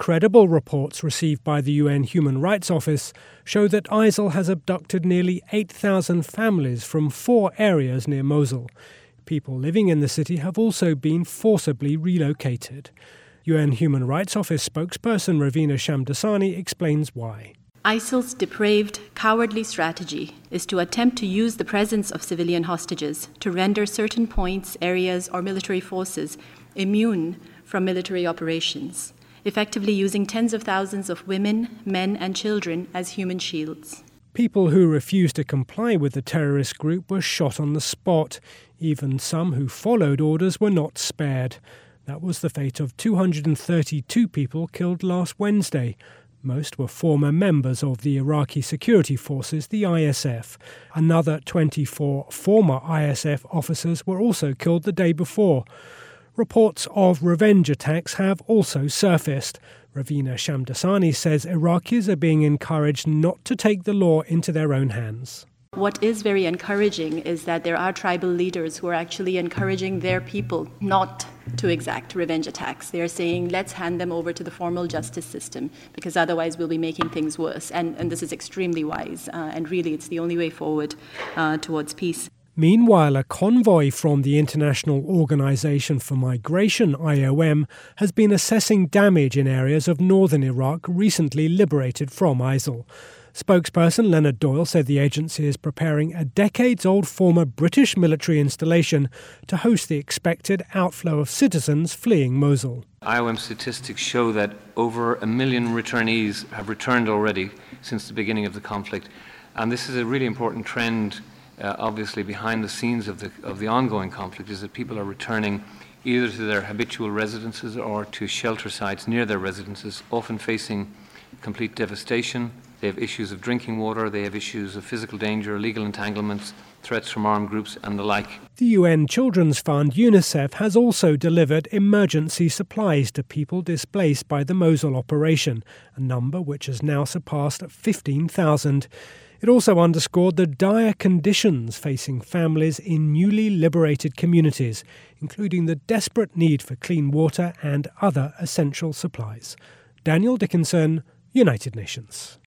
credible reports received by the UN Human Rights Office show that ISIL has abducted nearly 8,000 families from 4 areas near Mosul. People living in the city have also been forcibly relocated. UN Human Rights Office spokesperson Ravina Shamdasani explains why. ISIL's depraved, cowardly strategy is to attempt to use the presence of civilian hostages to render certain points, areas, or military forces immune from military operations, effectively using tens of thousands of women, men, and children as human shields. People who refused to comply with the terrorist group were shot on the spot. Even some who followed orders were not spared. That was the fate of 232 people killed last Wednesday. Most were former members of the Iraqi security forces, the ISF. Another 24 former ISF officers were also killed the day before. Reports of revenge attacks have also surfaced. Ravina Shamdasani says Iraqis are being encouraged not to take the law into their own hands. What is very encouraging is that there are tribal leaders who are actually encouraging their people not to exact revenge attacks. They are saying, let's hand them over to the formal justice system, because otherwise we'll be making things worse. And this is extremely wise, and really it's the only way forward towards peace. Meanwhile, a convoy from the International Organization for Migration, IOM, has been assessing damage in areas of northern Iraq recently liberated from ISIL. Spokesperson Leonard Doyle said the agency is preparing a decades-old former British military installation to host the expected outflow of citizens fleeing Mosul. IOM statistics show that over 1 million returnees have returned already since the beginning of the conflict. And this is a really important trend, obviously, behind the scenes of the ongoing conflict, is that people are returning either to their habitual residences or to shelter sites near their residences, often facing complete devastation. They have issues of drinking water, they have issues of physical danger, legal entanglements, threats from armed groups and the like. The UN Children's Fund, UNICEF, has also delivered emergency supplies to people displaced by the Mosul operation, a number which has now surpassed 15,000. It also underscored the dire conditions facing families in newly liberated communities, including the desperate need for clean water and other essential supplies. Daniel Dickinson, United Nations.